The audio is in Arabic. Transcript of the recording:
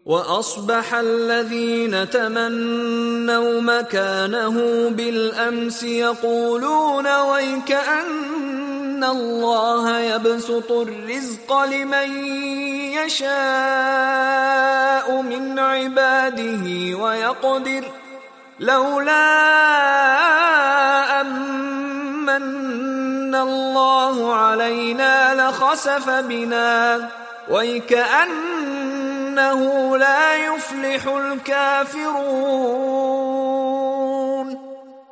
وأصبح الذين تمنوا مكانه بالأمس يقولون ويكأن الله يبسط الرزق لمن يشاء من عباده ويقدر لولا أمن الله علينا لخسف بنا ويكأنه لا يفلح الكافرون.